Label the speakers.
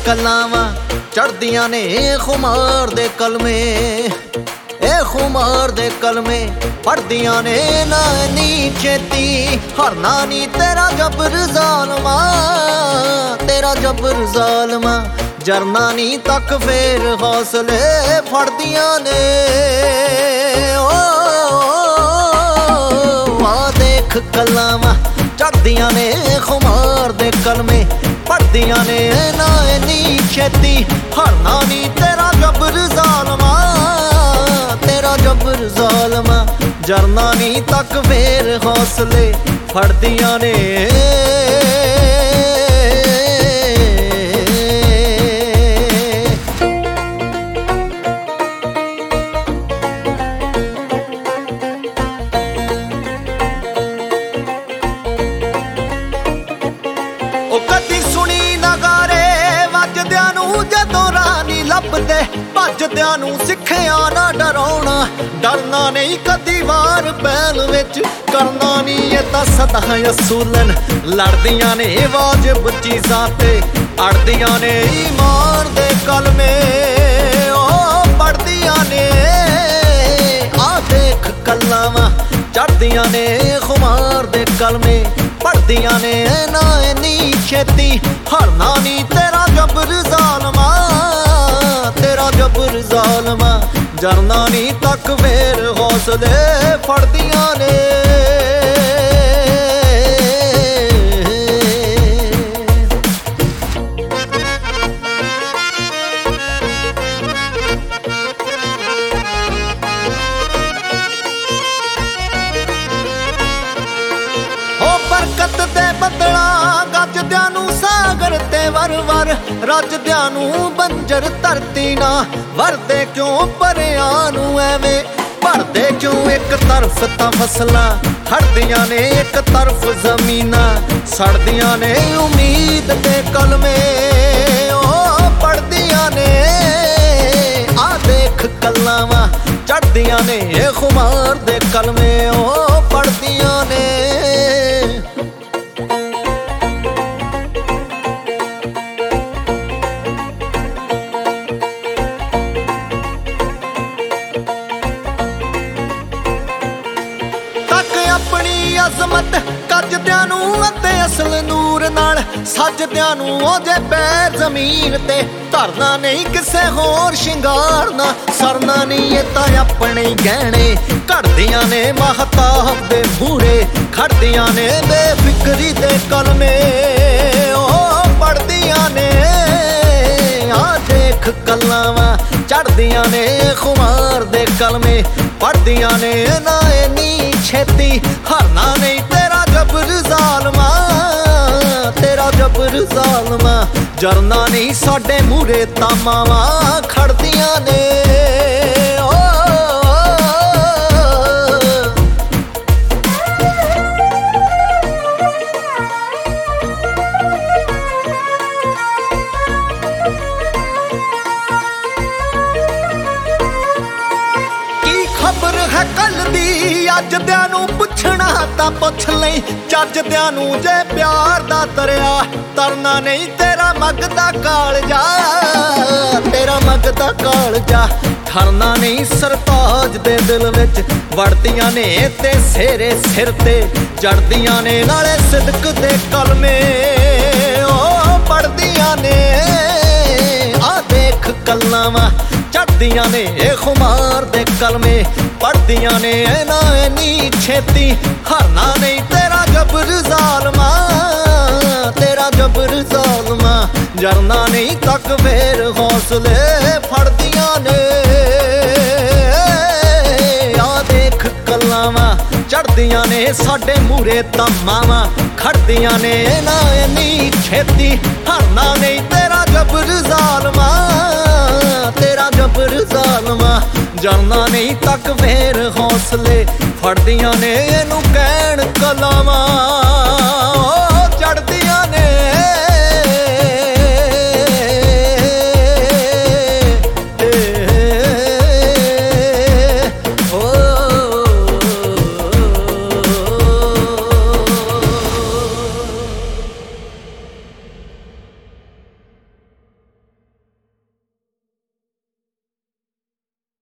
Speaker 1: कलावां चढ़दियां ने खुमार दे कलमे, ए खुमार दे कलमे पढ़दियां ने ना नी चेती। हरना नी तेरा जबर ज़ालमा, तेरा जबर ज़ालमा। जरना नी तक फेर हौसले फड़दियां ने। आ देख कलावां चढ़दियां ने खुमार दे कलमे पढ़दियां ने ना नी छेती। हरना नी तेरा जबर ज़ालमा, तेरा जबर ज़ालमा। जरना नी तक फेर हौसले फड़दियां ने। लभदे भजदियां नूं सिखिया ना डराउणा। डरना नहीं कदी वार बैल विच, करना नहीं ये तां सदा असूलन। लड़दियां ने वाजिब चीज़ां ते अड़दियां ने ईमान दे कलमे। ओ पढ़दियां ने आ देख कलावां चढ़दियां ने खुमार दे कलमे पढ़दियां ने ना नी छेती। हरना नी तेरा जबर ज़ालमा, तेरा जबर ज़ालमा। जरना नी तक फेर हौसले फड़दियां ने। बरकत दे बदला गजदियां नूं सागर ते वर वर। रजदियां नूं बंजर धरती ना वरदे क्यों परियां नूं एवें। भरदे क्यों एक तरफ तां फसलां, हटदियां ने एक तरफ जमीनां। सड़दियां ने उम्मीद दे कलमे, ओ पढ़दियां ने आ देख कलावां चढ़दियां ने खुमार दे कलमे। ओ पढ़दियां ने। अपनी अजमत कजदियां नूं अते असल नूर नाल। सजदियां नूं ओदे पैर जमीन ते धरना नहीं किसे होर शिंगारना। सरना नहीं ये तां अपने गहने घड़दियां ने महताब दे मूरे। खड़दियां ने बेफिक्री दे कलमे, ओ पढ़दियां ने आ देख कलावां चढ़दियां ने खुमार दे कलमे पढ़दियां ने ना नी छेती। हरना नहीं तेरा जबर ज़ालमा, तेरा जबर ज़ालमा। जरना नहीं साडे मूरे तां मावां खड़दियां ने। खबर है कल दी अजदियां नूं पुछना तां पुछ लई। जजदियां नूं जे प्यार दा दरिया तरना नहीं तेरा मगदा कालजा, तेरा मगदा कालजा। ठरना नहीं सरताज दे दिल विच वड़दियां ने ते सेरे सिर ते जड़दियां ने नाले सिदक दे कलमे। ओ पढ़दियां ने आ देख कलावां चढ़दियां ने खुमार दे कलमे पढ़दियां ने ना नी छेती। हरना नहीं तेरा जबर ज़ालमा, तेरा जबर ज़ालमा। जरना नहीं तक फेर हौसले फड़दियां ने। आ देख कलावां चढ़दियां ने साडे मूरे तां मावां खड़दियां ने ना नी छेती। हरना नहीं तेरा जबर ज़ालमा, तेरा जबर ज़ालमा। जरना नहीं तक फेर हौसले फड़दियां ने इनू कहण कलावां।